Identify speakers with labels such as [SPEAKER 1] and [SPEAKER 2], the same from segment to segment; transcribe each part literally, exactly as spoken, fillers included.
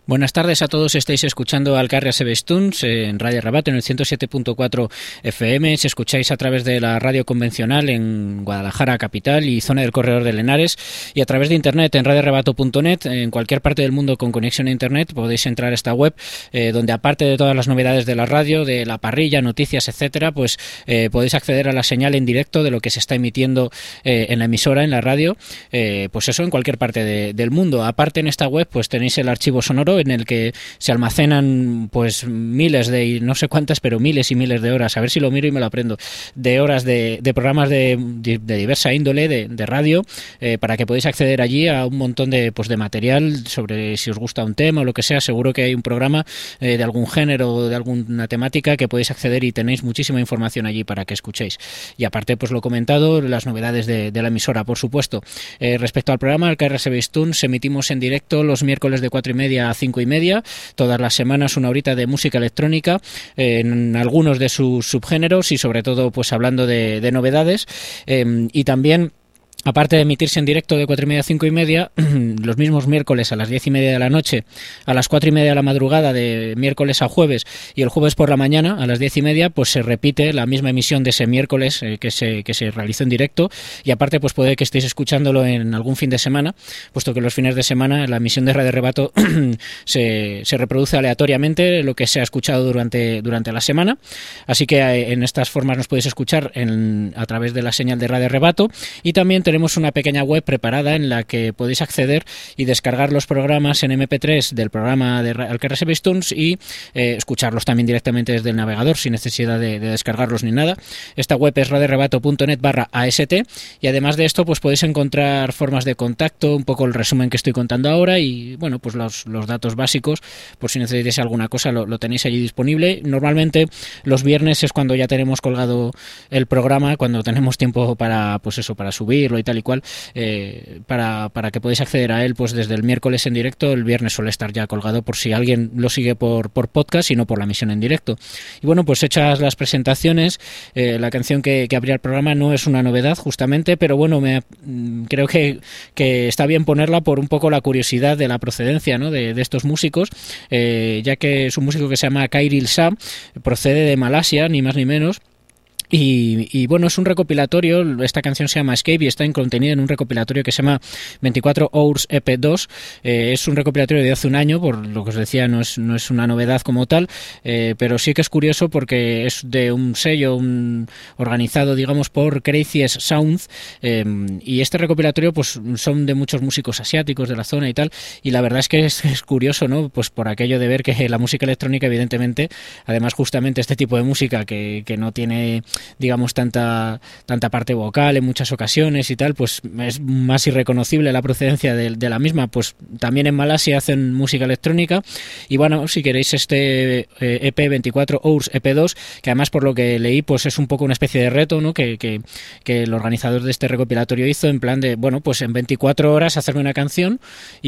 [SPEAKER 1] Buenas tardes a todos, estáis escuchando Alcarria Sebestuns en Radio Rabato en el ciento siete punto cuatro F M. Si escucháis a través de la radio convencional en Guadalajara capital y zona del Corredor de Henares, y a través de internet en radio rabato punto net, en cualquier parte del mundo con conexión a internet podéis entrar a esta web eh, donde, aparte de todas las novedades de la radio, de la parrilla, noticias, etcétera, pues eh, podéis acceder a la señal en directo de lo que se está emitiendo eh, en la emisora, en la radio, eh, pues eso, en cualquier parte de, del mundo. Aparte, en esta web pues tenéis el archivo sonoro en el que se almacenan pues miles de, no sé cuántas, pero miles y miles de horas, a ver si lo miro y me lo aprendo, de horas de, de programas de, de, de diversa índole, de, de radio, eh, para que podáis acceder allí a un montón de, pues, de material sobre si os gusta un tema o lo que sea. Seguro que hay un programa eh, de algún género o de alguna temática que podéis acceder y tenéis muchísima información allí para que escuchéis. Y aparte, pues lo comentado, las novedades de, de la emisora, por supuesto. Eh, respecto al programa, Alcarria Sebestuns, emitimos en directo los miércoles de cuatro y media a cinco y media, todas las semanas una horita de música electrónica eh, en algunos de sus subgéneros y sobre todo pues hablando de, de novedades, eh, y también, aparte de emitirse en directo de cuatro y media a cinco y media, los mismos miércoles a las diez y media de la noche, a las cuatro y media de la madrugada de miércoles a jueves y el jueves por la mañana a las diez y media, pues se repite la misma emisión de ese miércoles eh, que se que se realizó en directo. Y aparte, pues puede que estéis escuchándolo en algún fin de semana, puesto que los fines de semana la emisión de Radio Rebato se, se reproduce aleatoriamente lo que se ha escuchado durante, durante la semana. Así que eh, en estas formas nos podéis escuchar en, a través de la señal de Radio Rebato, y también tenemos una pequeña web preparada en la que podéis acceder y descargar los programas en eme pe tres del programa de Alcarria Sebestuns y eh, escucharlos también directamente desde el navegador sin necesidad de, de descargarlos ni nada. Esta web es radio rabato punto net barra A S T, y además de esto pues podéis encontrar formas de contacto, un poco el resumen que estoy contando ahora y bueno, pues los, los datos básicos por si necesitáis alguna cosa, lo, lo tenéis allí disponible. Normalmente los viernes es cuando ya tenemos colgado el programa, cuando tenemos tiempo para pues eso, para subirlo y tal y cual, eh, para, para que podáis acceder a él pues desde el miércoles en directo. El viernes suele estar ya colgado por si alguien lo sigue por, por podcast y no por la emisión en directo. Y bueno, pues hechas las presentaciones, eh, la canción que, que abría el programa no es una novedad justamente, pero bueno, me, creo que, que está bien ponerla por un poco la curiosidad de la procedencia, ¿no?, de, de estos músicos, eh, ya que es un músico que se llama Khairil Shah, procede de Malasia, ni más ni menos. Y, y bueno, es un recopilatorio. Esta canción se llama Escape y está contenida en un recopilatorio que se llama veinticuatro Hours E P dos. Eh, es un recopilatorio de hace un año, por lo que os decía, no es, no es una novedad como tal, eh, pero sí que es curioso porque es de un sello un, organizado, digamos, por Craziest Sounds, eh, y este recopilatorio pues son de muchos músicos asiáticos de la zona y tal, y la verdad es que es, es curioso, ¿no?, pues por aquello de ver que la música electrónica, evidentemente, además justamente este tipo de música que, que no tiene, digamos, tanta tanta parte vocal en muchas ocasiones y tal, pues es más irreconocible la procedencia de, de la misma. Pues también en Malasia hacen música electrónica. Y bueno, si queréis este eh, E P veinticuatro Hours E P dos, que además por lo que leí pues es un poco una especie de reto, ¿no?, que, que, que el organizador de este recopilatorio hizo, en plan de, bueno, pues en veinticuatro horas hacerme una canción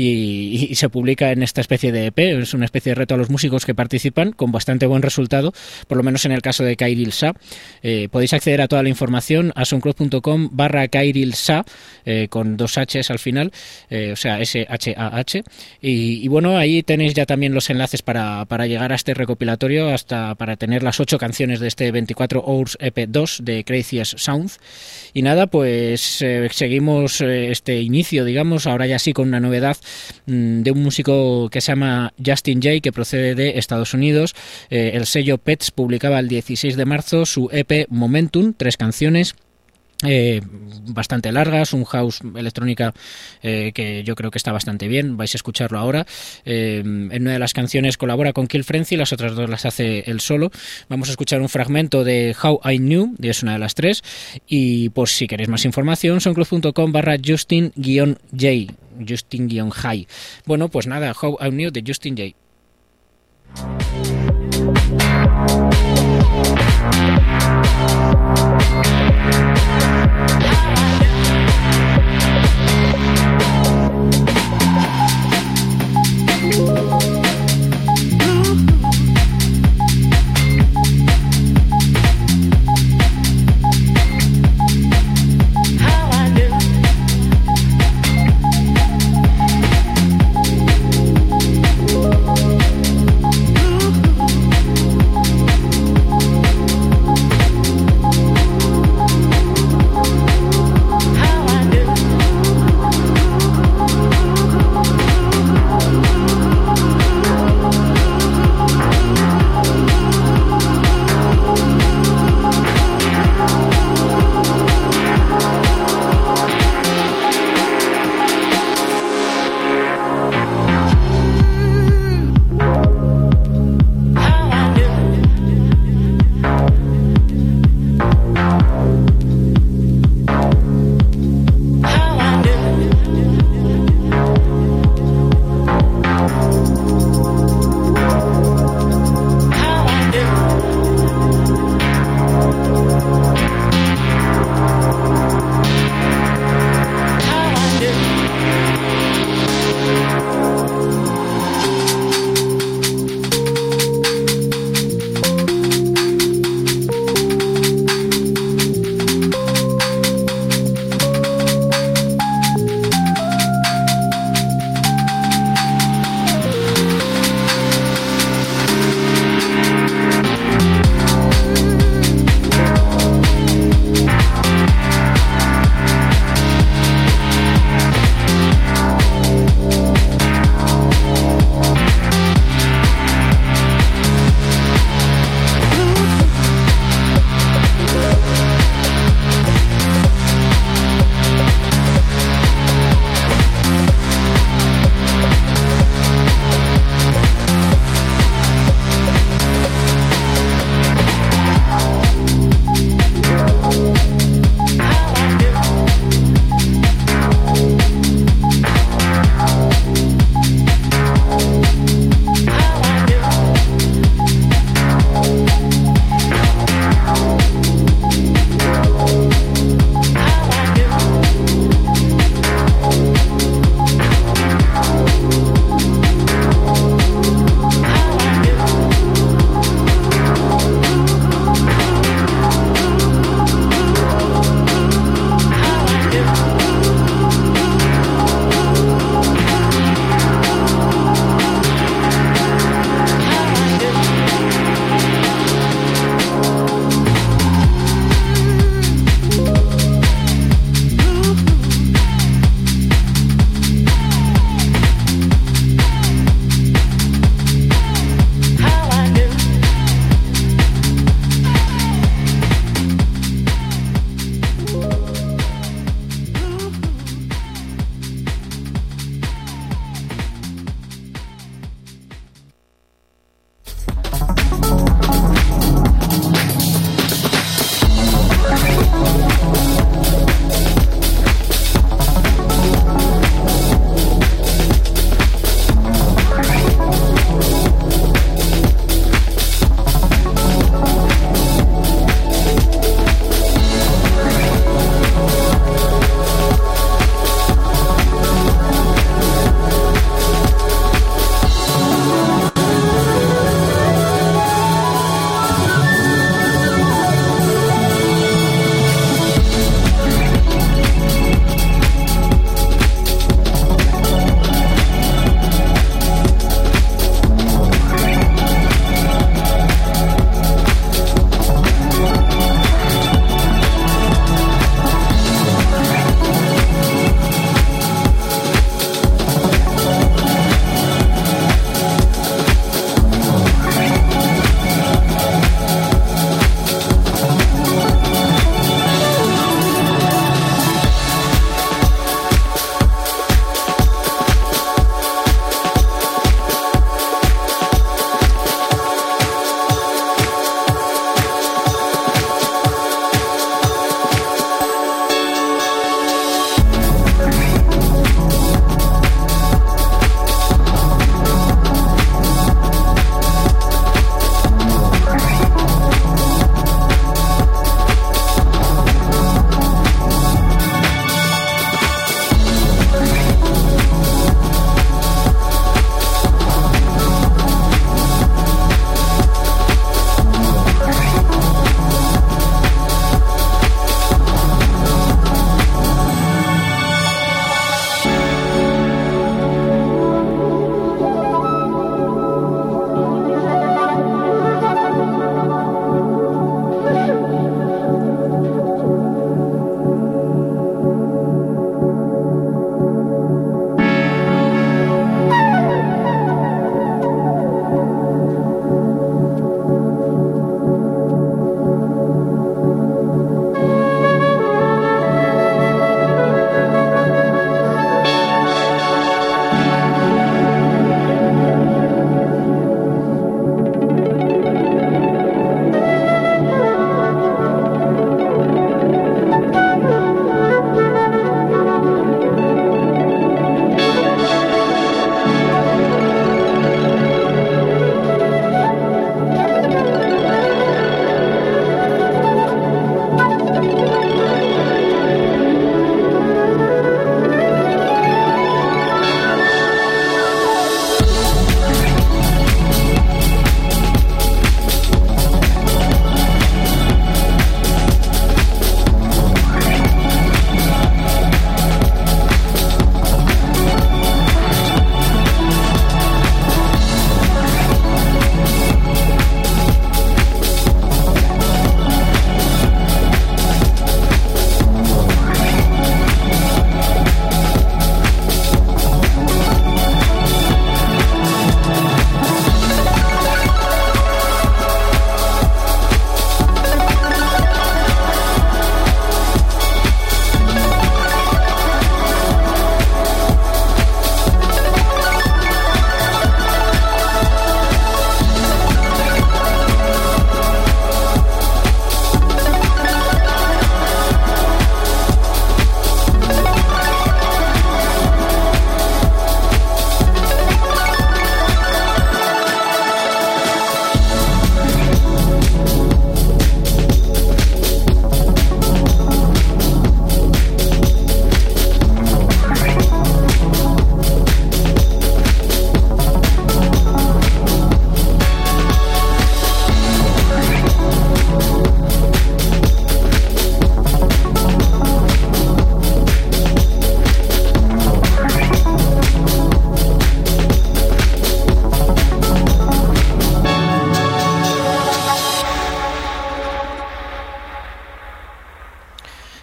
[SPEAKER 1] y, y se publica en esta especie de E P. Es una especie de reto a los músicos que participan, con bastante buen resultado, por lo menos en el caso de Khairil Shah. Eh, podéis acceder a toda la información a soundcloud punto com barra Khairil Shah, eh, con dos H's al final, eh, o sea, S H A H, y, y bueno, ahí tenéis ya también los enlaces para, para llegar a este recopilatorio, hasta para tener las ocho canciones de este veinticuatro Hours E P dos de Craziest Sounds. Y nada, pues eh, seguimos eh, este inicio, digamos, ahora ya sí con una novedad mmm, de un músico que se llama Justin Jay, que procede de Estados Unidos. Eh, el sello Pets publicaba el dieciséis de marzo su E P Momentum, tres canciones Eh, bastante largas, un house electrónica eh, que yo creo que está bastante bien. Vais a escucharlo ahora. Eh, en una de las canciones colabora con Kill Frenzy, las otras dos las hace él solo. Vamos a escuchar un fragmento de How I Knew, y es una de las tres. Y pues si queréis más información, soundcloud punto com barra Justin J, Justin High. Bueno, pues nada, How I Knew de Justin J.
[SPEAKER 2] How I knew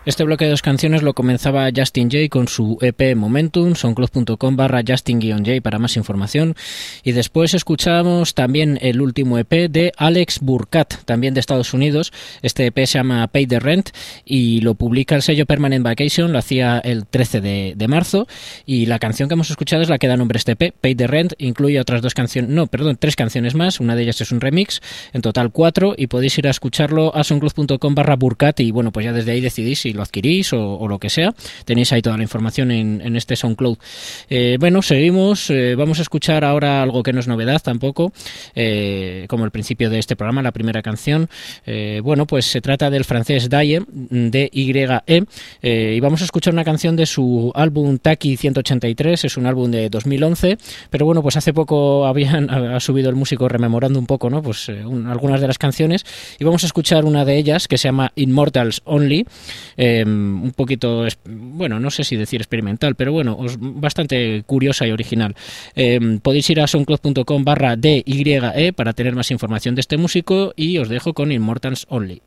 [SPEAKER 1] Este bloque de dos canciones lo comenzaba Justin Jay con su E P Momentum, soundcloud.com barra Justin-Jay para más información. Y después escuchamos también el último E P de Alex Burkhardt, también de Estados Unidos. Este E P se llama Pay the Rent y lo publica el sello Permanent Vacation, lo hacía el trece de, de marzo. Y la canción que hemos escuchado es la que da nombre a este E P, Pay the Rent. Incluye otras dos canciones, no, perdón, tres canciones más. Una de ellas es un remix, en total cuatro, y podéis ir a escucharlo a soundcloud.com barra Burkhardt y bueno, pues ya desde ahí decidís si lo adquirís o, o lo que sea. Tenéis ahí toda la información en, en este SoundCloud. Eh, bueno, seguimos. Eh, vamos a escuchar ahora algo que no es novedad tampoco, eh, como el principio de este programa, la primera canción. Eh, bueno, pues se trata del francés Daye, D Y E, eh, y vamos a escuchar una canción de su álbum Taki ciento ochenta y tres. Es un álbum de dos mil once, pero bueno, pues hace poco habían ha subido el músico rememorando un poco, ¿no? Pues eh, un, algunas de las canciones, y vamos a escuchar una de ellas que se llama Immortals Only. Eh, un poquito, bueno, no sé si decir experimental, pero bueno, os, bastante curiosa y original. Eh, podéis ir a soundcloud.com barra D Y E para tener más información de este músico y os dejo con Immortals Only.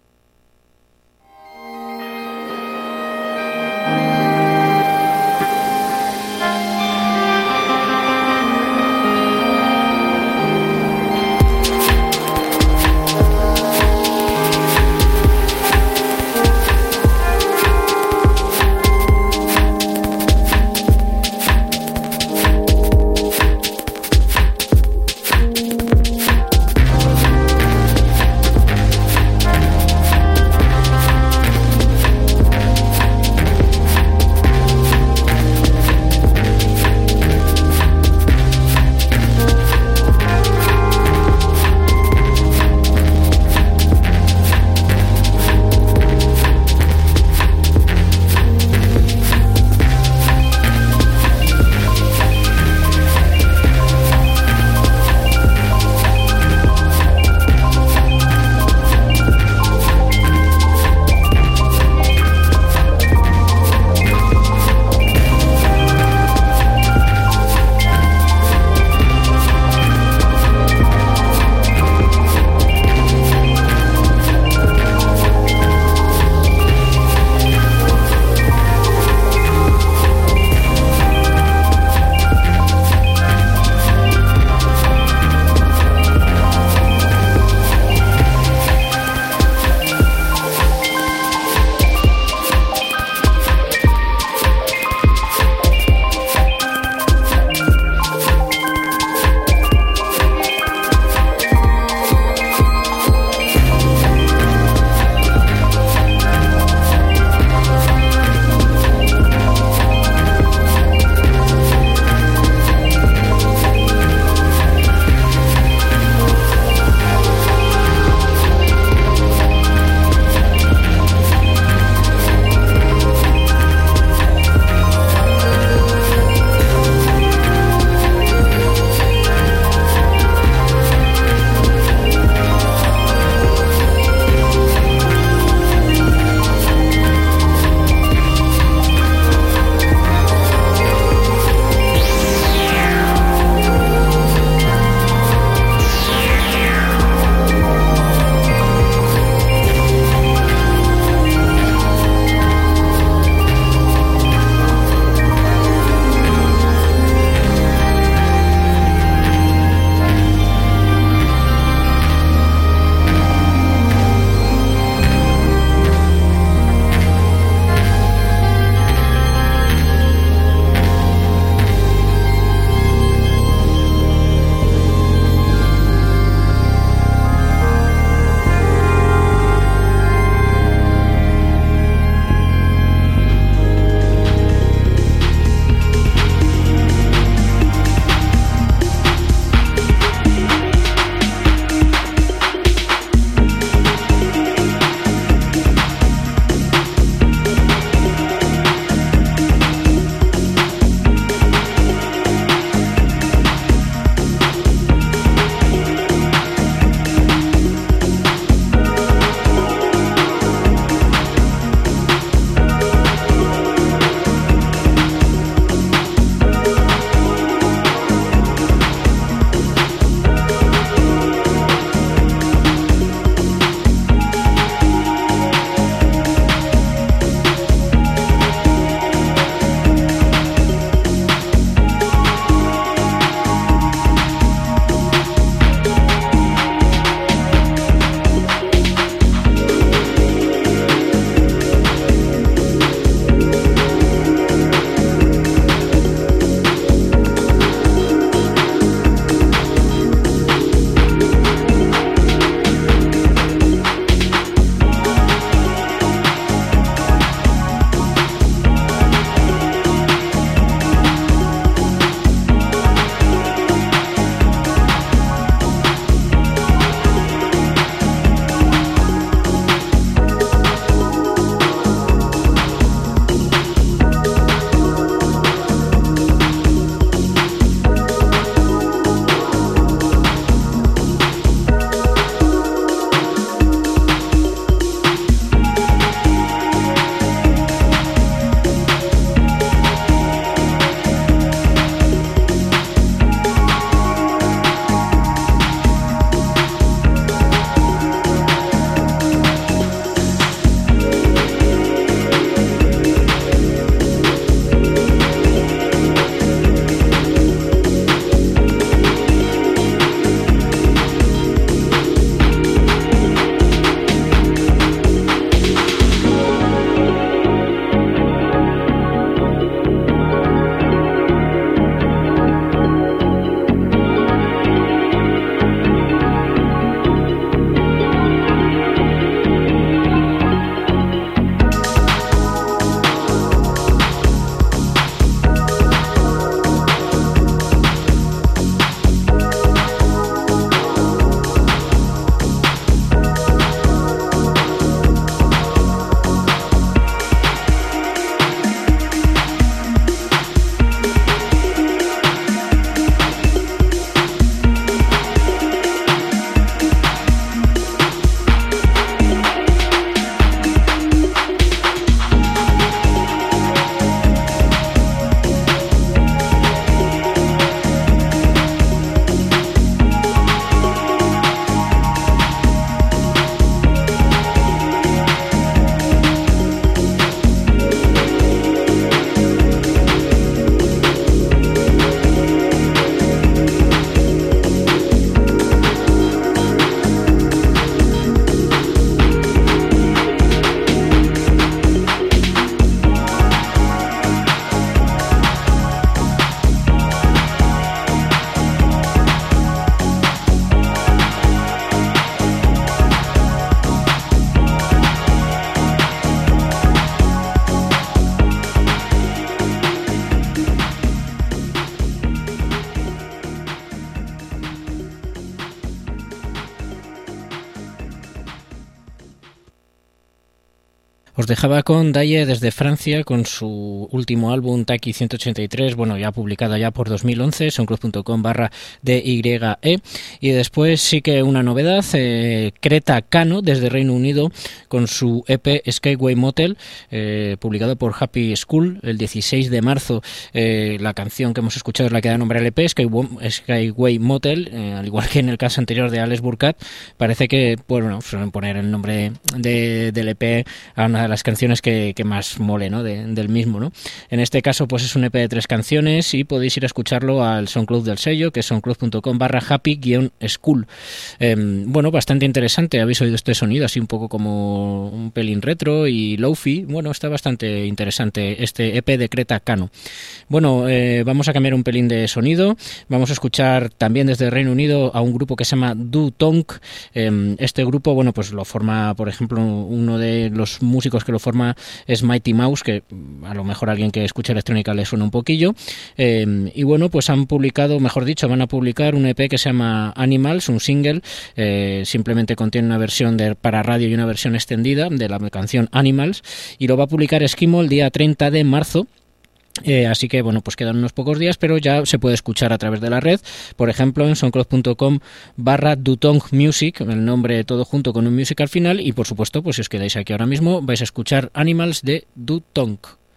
[SPEAKER 1] Os dejaba con Daye desde Francia con su último álbum Taki ciento ochenta y tres, bueno, ya publicado ya por dos mil once, soundcloud.com barra D Y E. Y después sí que una novedad, eh, Creta Cano desde Reino Unido con su E P Skyway Motel, eh, publicado por Happy School el dieciséis de marzo. Eh, la canción que hemos escuchado es la que da nombre al E P, Skyway, Skyway Motel, eh, al igual que en el caso anterior de Alex Burkhardt. Parece que, bueno, suelen poner el nombre de, del E P a una de las canciones que, que más mole, ¿no? De, del mismo, ¿no? En este caso, pues es un E P de tres canciones y podéis ir a escucharlo al SoundCloud del sello, que es soundcloud.com barra happy-school. Eh, bueno, bastante interesante. Habéis oído este sonido así un poco como un pelín retro y lo-fi. Bueno, está bastante interesante este E P de Creta Cano. Bueno, eh, vamos a cambiar un pelín de sonido. Vamos a escuchar también desde Reino Unido a un grupo que se llama Du Tonk. Eh, este grupo, bueno, pues lo forma, por ejemplo, uno de los músicos que lo forma es Mighty Mouse, que a lo mejor a alguien que escucha electrónica le suena un poquillo. Eh, y bueno, pues han publicado, mejor dicho, van a publicar un E P que se llama Animals, un single. Eh, simplemente contiene una versión de, para radio y una versión extendida de la canción Animals, y lo va a publicar Esquimo el día treinta de marzo. Eh, así que bueno, pues quedan unos pocos días, pero ya se puede escuchar a través de la red, por ejemplo en soundcloud.com barra Dutong Music, el nombre todo junto con un music al final, y por supuesto, pues si os quedáis aquí ahora mismo vais a escuchar Animals de Dutong.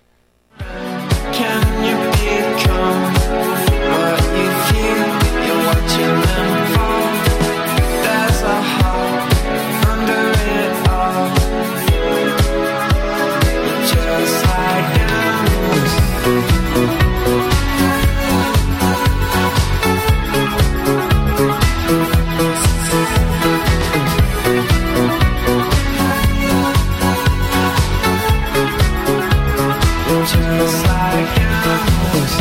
[SPEAKER 2] Just like animals.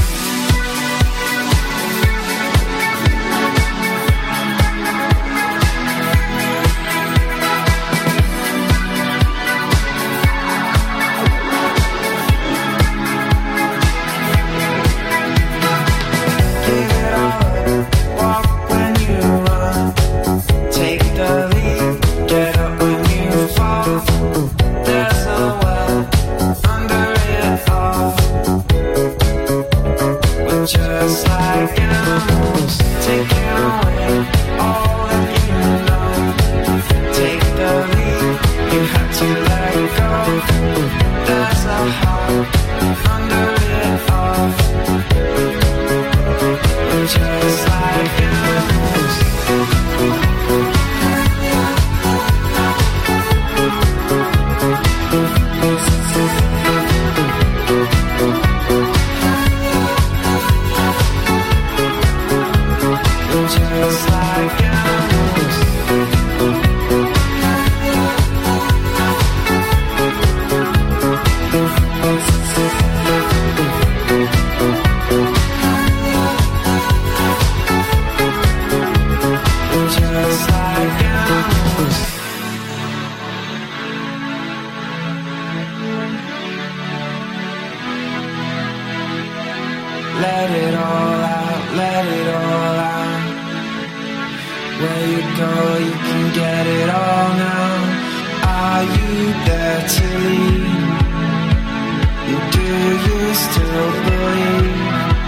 [SPEAKER 2] Let it all out, let it all out. Where you go, you can get it all now. Are you there to leave? And do you still believe?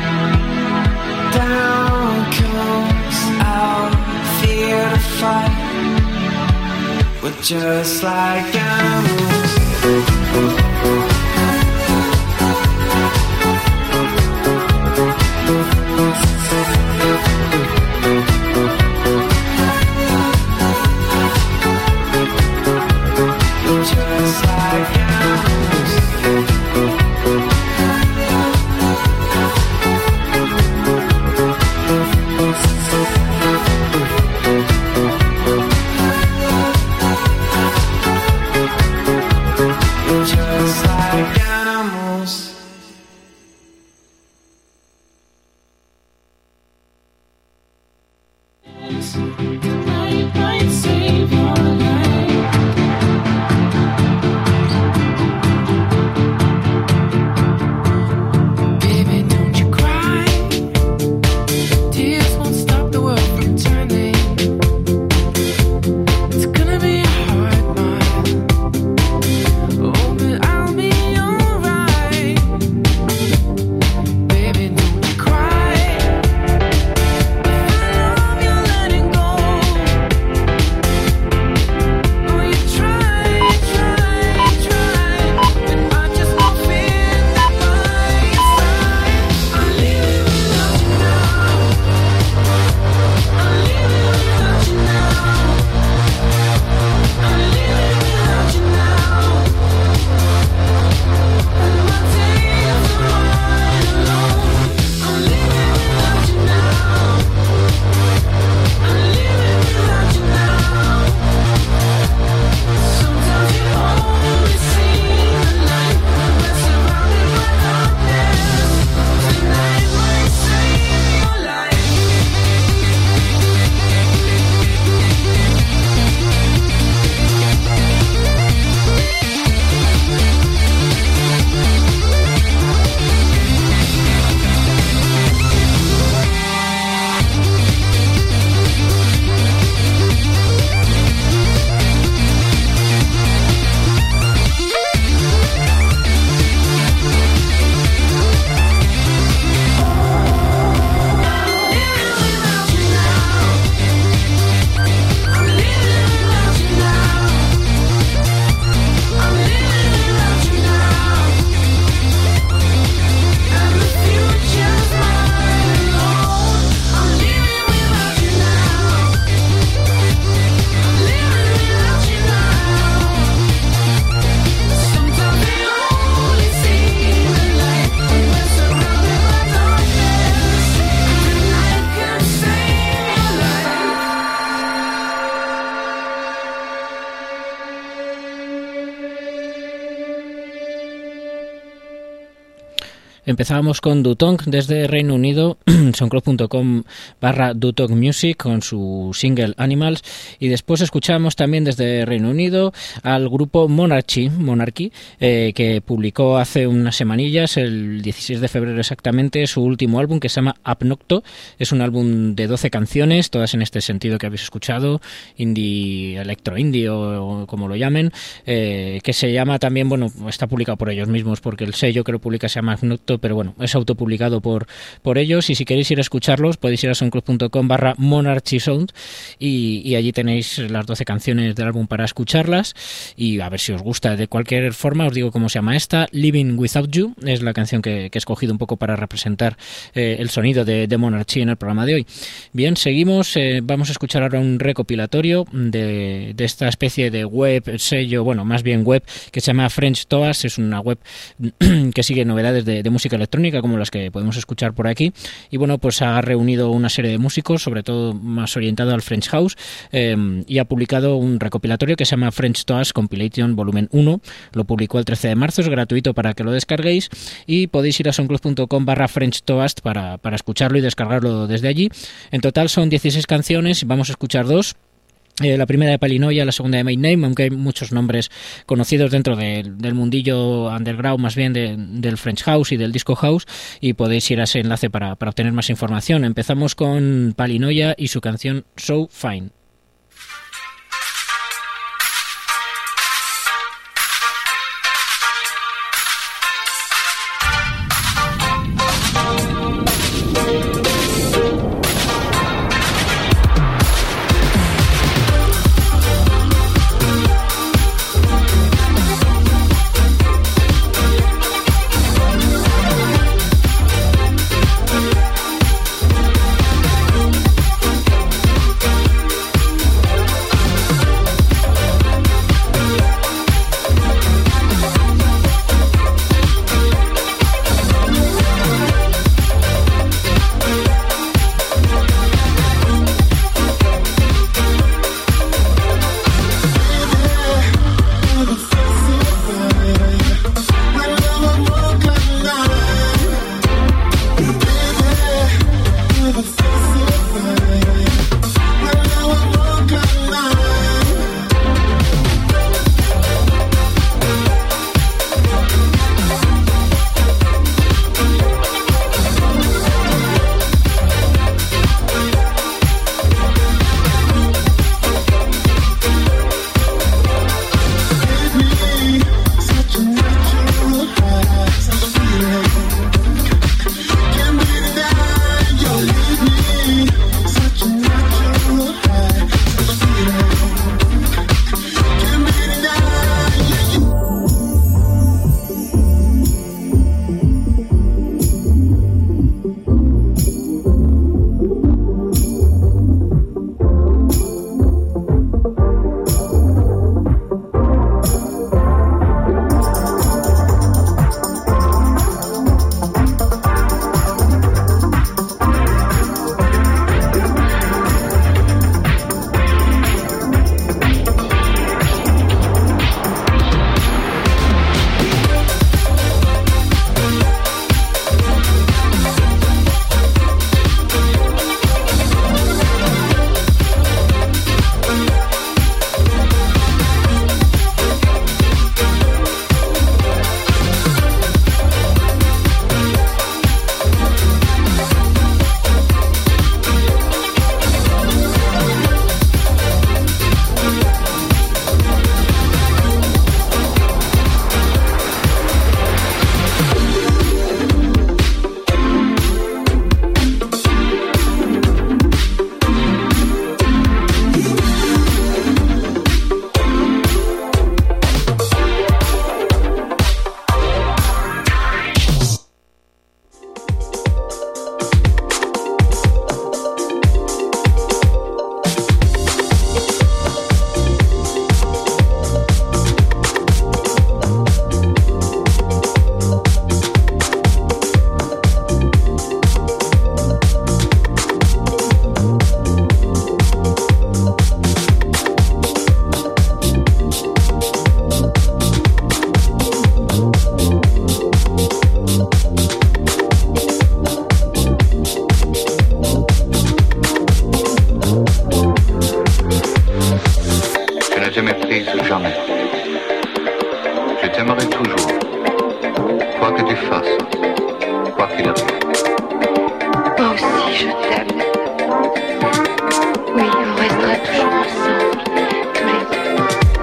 [SPEAKER 2] Down comes out, fear to fight. We're just like animals. Just like animals. Just
[SPEAKER 1] Empezábamos con Dutong desde Reino Unido, soundcloud.com barra Dutong Music con su single Animals, y después escuchamos también desde Reino Unido al grupo Monarchy, Monarchy eh, que publicó hace unas semanillas, el dieciséis de febrero exactamente, su último álbum que se llama Apnocto. Es un álbum de doce canciones, todas en este sentido que habéis escuchado, indie, electro indie o, o como lo llamen, eh, que se llama también, bueno, está publicado por ellos mismos porque el sello que lo publica se llama Apnocto, pero bueno, es autopublicado por, por ellos, y si queréis ir a escucharlos podéis ir a soundcloud.com barra Monarchy Sound y, y allí tenéis las doce canciones del álbum para escucharlas y a ver si os gusta. De cualquier forma os digo cómo se llama esta. Living Without You es la canción que, que he escogido un poco para representar eh, el sonido de, de Monarchy en el programa de hoy. Bien, seguimos, eh, vamos a escuchar ahora un recopilatorio de, de esta especie de web, sello, bueno, más bien web, que se llama French Toast. Es una web que sigue novedades de, de música electrónica como las que podemos escuchar por aquí, y bueno, pues ha reunido una serie de músicos, sobre todo más orientado al French House, eh, y ha publicado un recopilatorio que se llama French Toast Compilation Volumen uno. Lo publicó el trece de marzo, es gratuito para que lo descarguéis y podéis ir a soundcloud.com barra French Toast para, para escucharlo y descargarlo desde allí. En total son dieciséis canciones y vamos a escuchar dos. Eh, la primera de Palinoya, la segunda de Main Name, aunque hay muchos nombres conocidos dentro de, del mundillo underground, más bien de, del French House y del Disco House, y podéis ir a ese enlace para, para obtener más información. Empezamos con Palinoya y su canción So Fine.
[SPEAKER 3] quoi que tu fasses, quoi qu'il arrive.
[SPEAKER 4] Moi aussi, je t'aime. Oui, on restera toujours ensemble, tous les deux.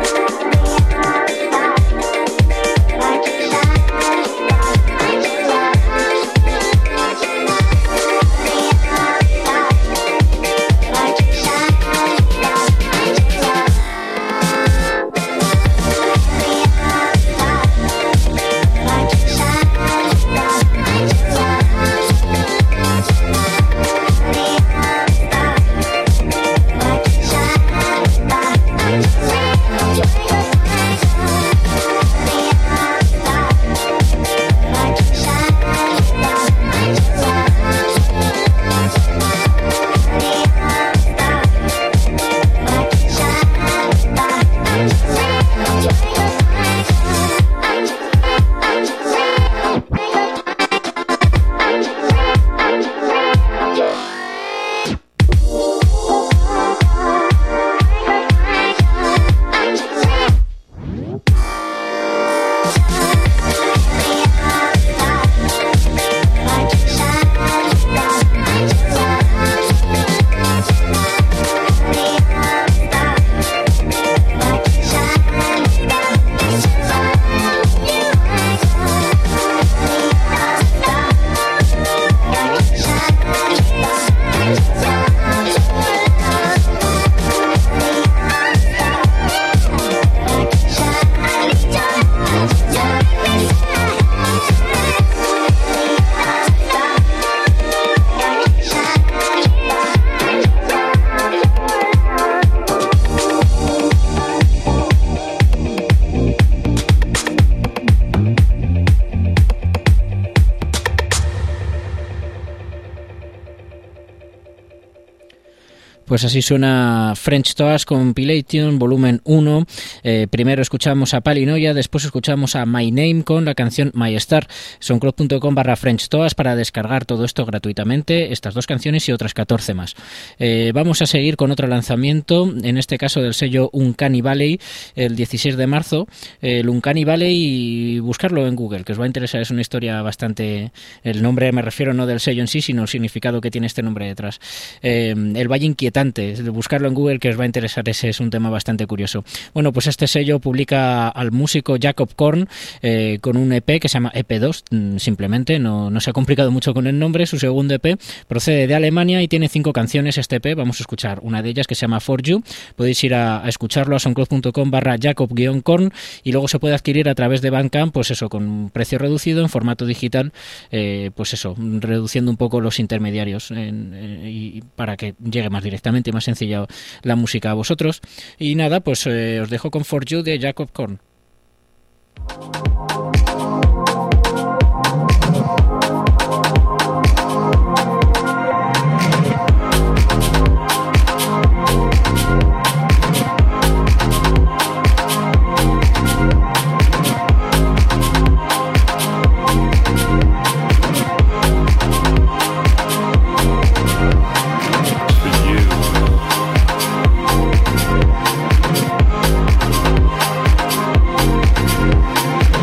[SPEAKER 1] Pues así suena French Toast Compilation volumen uno. Eh, primero escuchamos a Palinoia, después escuchamos a My Name con la canción My Star. soundcloud punto com barra French Toast para descargar todo esto gratuitamente, estas dos canciones y otras catorce más. Eh, vamos a seguir con otro lanzamiento, en este caso del sello Uncanny Valley, el dieciséis de marzo. El Uncanny Valley, y buscarlo en Google, que os va a interesar, es una historia bastante... El nombre me refiero no del sello en sí, sino el significado que tiene este nombre detrás. Eh, el Valle Inquietante, buscarlo en Google, que os va a interesar, ese es un tema bastante curioso. Bueno, pues este sello publica al músico Jacob Korn eh, con un E P que se llama E P dos, simplemente, no, no se ha complicado mucho con el nombre. Su segundo E P procede de Alemania y tiene cinco canciones este E P. Vamos a escuchar una de ellas que se llama For You. Podéis ir a, a escucharlo a soundcloud punto com barra Jacob-Korn, y luego se puede adquirir a través de Bandcamp, pues eso, con un precio reducido en formato digital, eh, pues eso, reduciendo un poco los intermediarios en, eh, y para que llegue más directamente y más sencilla la música a vosotros. Y nada, pues eh, os dejo con For You de Jacob Korn.
[SPEAKER 3] For you.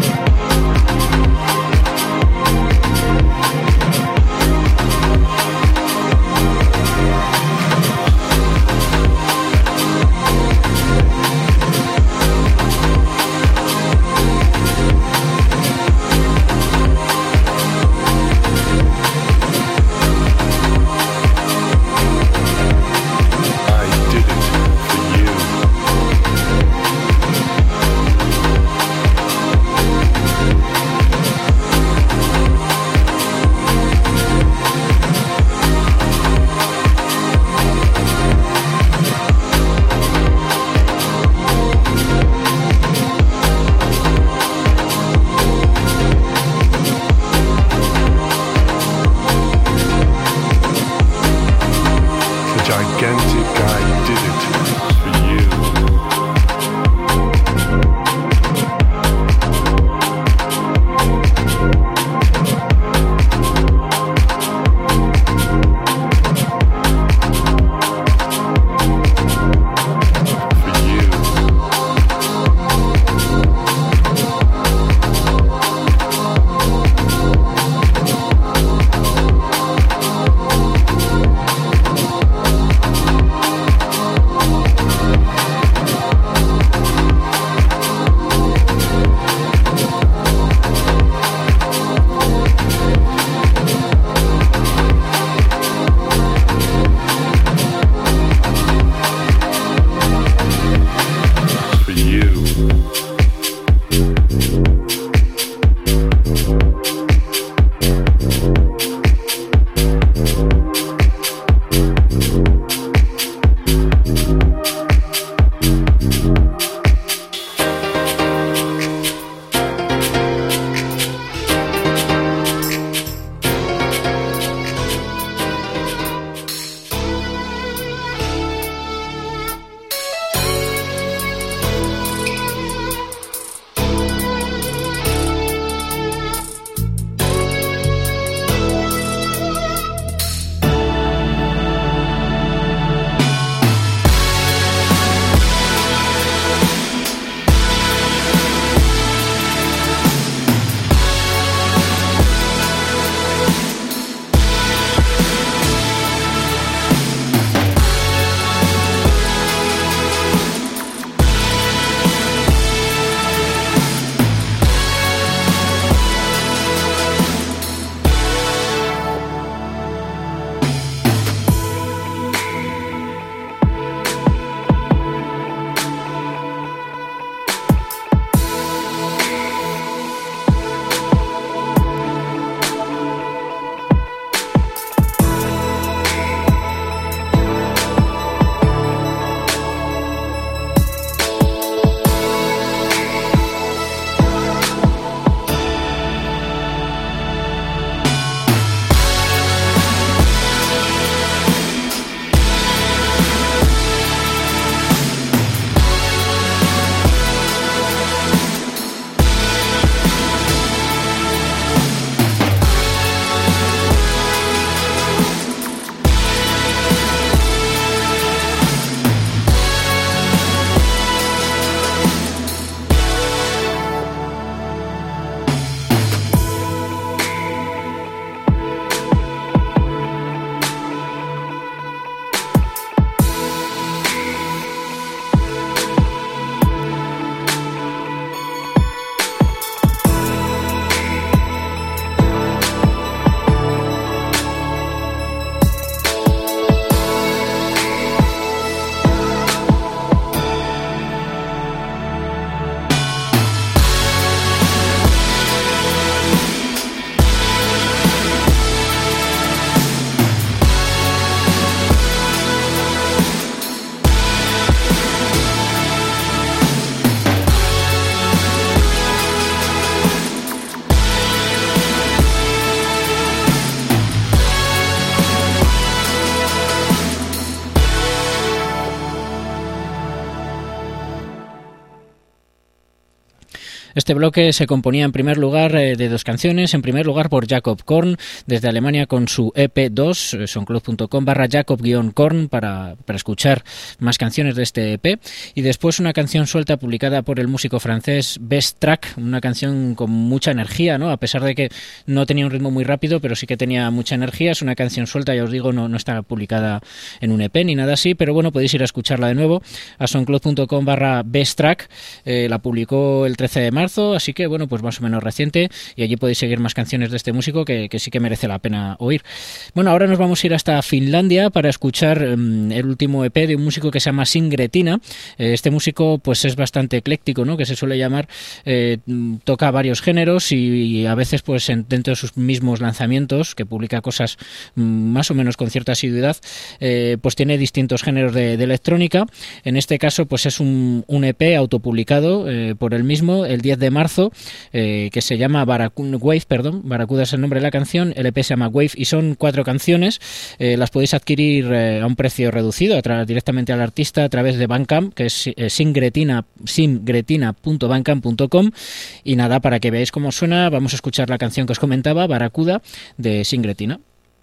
[SPEAKER 1] Este bloque se componía en primer lugar eh, de dos canciones. En primer lugar por Jacob Korn, desde Alemania, con su E P dos, soundcloud.com barra Jacob-Korn para, para escuchar más canciones de este E P. Y después una canción suelta publicada por el músico francés Best Track, una canción con mucha energía, ¿no? A pesar de que no tenía un ritmo muy rápido, pero sí que tenía mucha energía. Es una canción suelta, ya os digo, no, no está publicada en un E P ni nada así, pero bueno, podéis ir a escucharla de nuevo a soundcloud.com barra Best Track. Eh, la publicó el trece de marzo, así que bueno, pues más o menos reciente, y allí podéis seguir más canciones de este músico que, que sí que merece la pena oír. Bueno, ahora nos vamos a ir hasta Finlandia para escuchar um, el último E P de un músico que se llama Sin Gretina. Eh, este músico pues es bastante ecléctico, ¿no? Que se suele llamar, eh, toca varios géneros y, y a veces pues en, dentro de sus mismos lanzamientos, que publica cosas mm, más o menos con cierta asiduidad, eh, pues tiene distintos géneros de, de electrónica. En este caso pues es un, un E P autopublicado eh, por él mismo el diez de marzo, eh, que se llama Baracu- Wave, perdón, Baracuda es el nombre de la canción. El E P se llama Wave y son cuatro canciones. Eh, las podéis adquirir eh, a un precio reducido a tra- directamente al artista a través de Bandcamp, que es eh, singretina, singretina punto bandcamp punto com. Y nada, para que veáis cómo suena, vamos a escuchar la canción que os comentaba, Baracuda, de Singretina.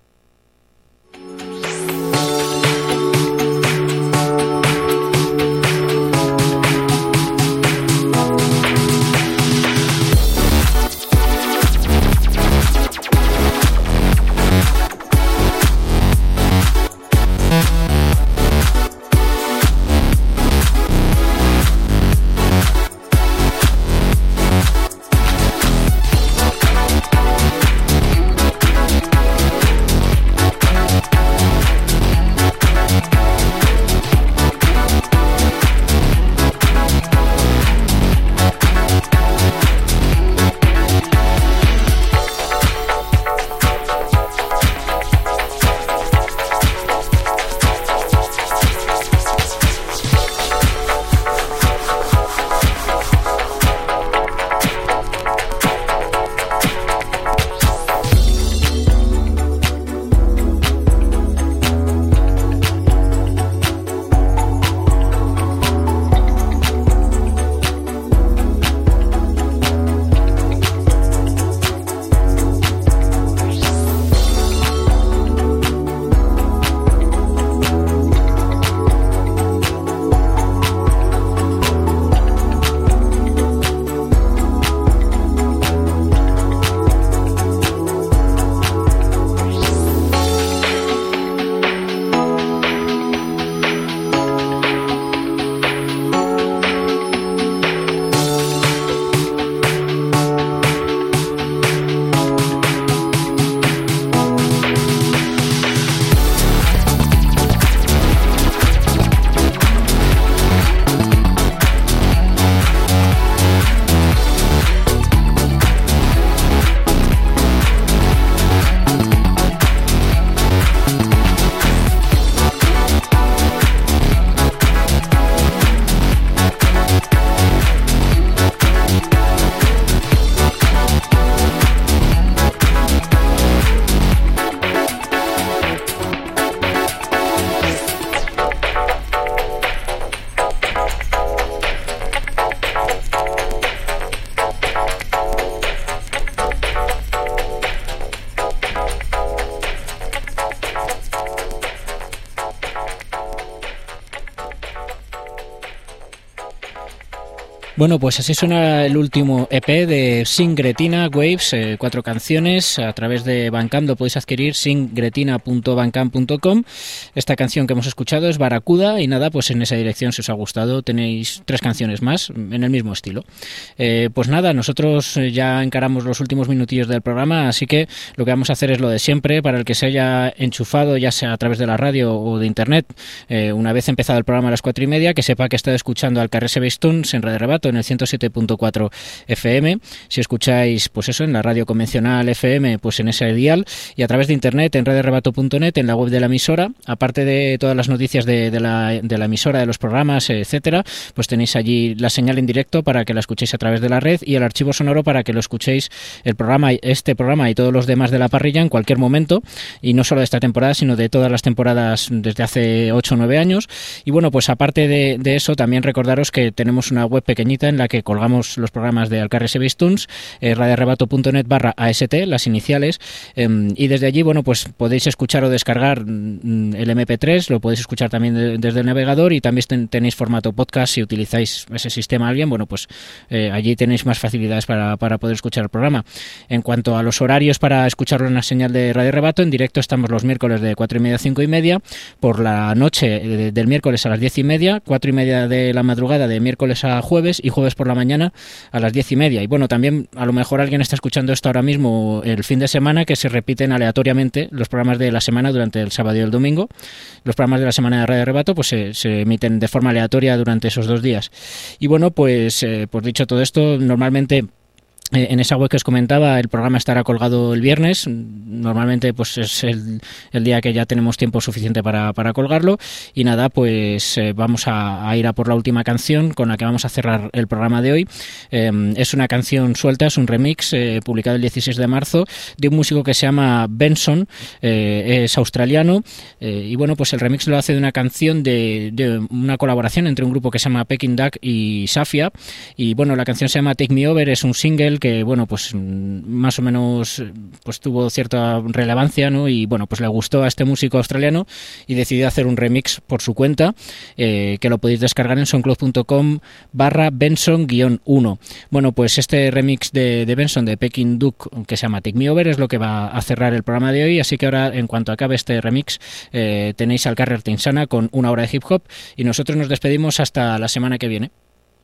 [SPEAKER 1] Bueno, pues así suena el último E P de Singretina, Waves, eh, cuatro canciones. A través de Bandcamp lo podéis adquirir, singretina punto bandcamp punto com. Esta canción que hemos escuchado es Baracuda y nada, pues en esa dirección, si os ha gustado, tenéis tres canciones más en el mismo estilo. Eh, pues nada, nosotros ya encaramos los últimos minutillos del programa, así que lo que vamos a hacer es lo de siempre. Para el que se haya enchufado, ya sea a través de la radio o de internet, eh, una vez empezado el programa a las cuatro y media, que sepa que está escuchando al Carrer Sebestuns en Radio Rebato en el ciento siete punto cuatro F M. Si escucháis, pues eso, en la radio convencional F M, pues en ese dial, y a través de internet en radio rebato punto net, en la web de la emisora, aparte de todas las noticias de, de, la, de la emisora, de los programas, etcétera, pues tenéis allí la señal en directo para que la escuchéis a través de la red y el archivo sonoro para que lo escuchéis, el programa, este programa y todos los demás de la parrilla en cualquier momento, y no solo de esta temporada, sino de todas las temporadas desde hace ocho o nueve años. Y bueno, pues aparte de, de eso, también recordaros que tenemos una web pequeñita pestañita en la que colgamos los programas de Alcarria Sebestuns, eh, radioarrebato.net barra AST, las iniciales, eh, y desde allí, bueno, pues podéis escuchar o descargar mm, el eme pe tres, lo podéis escuchar también de, desde el navegador, y también ten, tenéis formato podcast si utilizáis ese sistema alguien, bueno, pues eh, allí tenéis más facilidades para, para poder escuchar el programa. En cuanto a los horarios para escucharlo en la señal de Radio Rebato, en directo estamos los miércoles de cuatro y media a cinco y media, por la noche de, del miércoles a las diez y media, cuatro y media de la madrugada de miércoles a jueves y jueves por la mañana a las diez y media. Y bueno, también a lo mejor alguien está escuchando esto ahora mismo el fin de semana, que se repiten aleatoriamente los programas de la semana durante el sábado y el domingo. Los programas de la semana de Radio Rebato pues se, se emiten de forma aleatoria durante esos dos días. Y bueno, pues, eh, pues dicho todo esto, normalmente en esa web que os comentaba, el programa estará colgado el viernes. Normalmente pues es el, el día que ya tenemos tiempo suficiente para, para colgarlo. Y nada, pues eh, vamos a, a ir a por la última canción con la que vamos a cerrar el programa de hoy. Eh, es una canción suelta, es un remix eh, publicado el dieciséis de marzo de un músico que se llama Benson, eh, es australiano, eh, y bueno, pues el remix lo hace de una canción de, de una colaboración entre un grupo que se llama Peking Duck y Safia. Y bueno, la canción se llama Take Me Over, es un single que bueno, pues más o menos pues tuvo cierta relevancia, ¿no? Y bueno, pues le gustó a este músico australiano y decidió hacer un remix por su cuenta, eh, que lo podéis descargar en soundcloud.com barra Benson guión uno. Bueno, pues este remix de, de Benson de Peking Duck, que se llama Take Me Over, es lo que va a cerrar el programa de hoy. Así que ahora, en cuanto acabe este remix, eh, tenéis al Carrer Tinsana con una hora de hip hop, y nosotros nos despedimos hasta la semana que viene.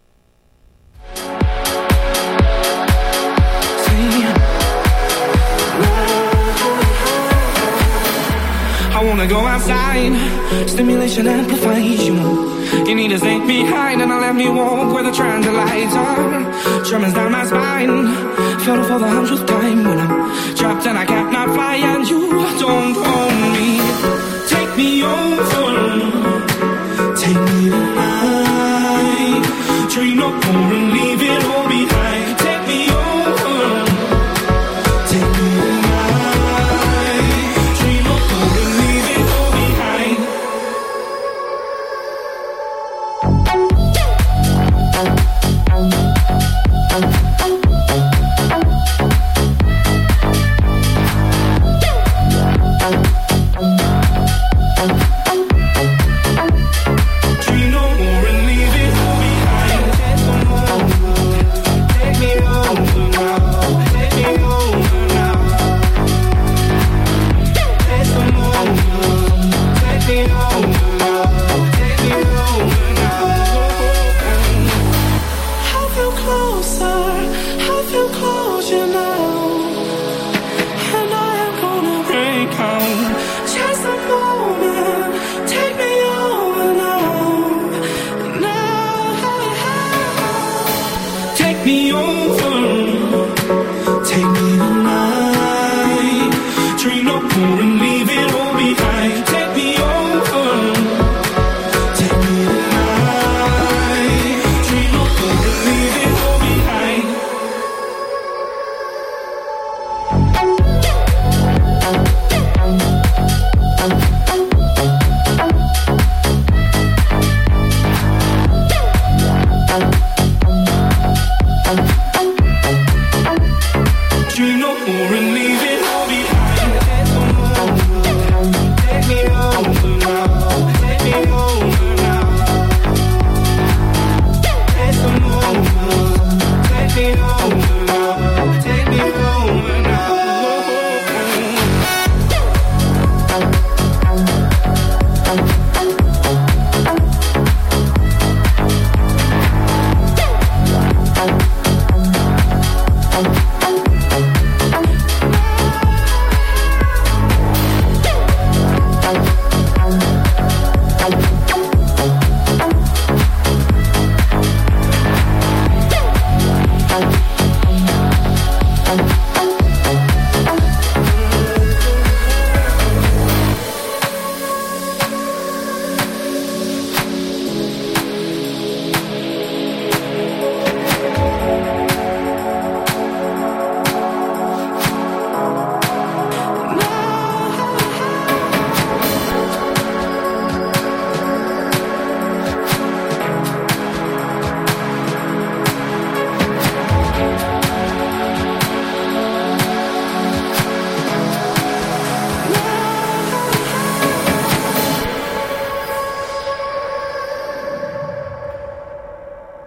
[SPEAKER 2] I wanna go outside, stimulation amplifies, you know. You need to stay behind and I'll let me walk where the transit lights are. Tremors down my spine, fell for the hundredth time when I'm trapped and I can't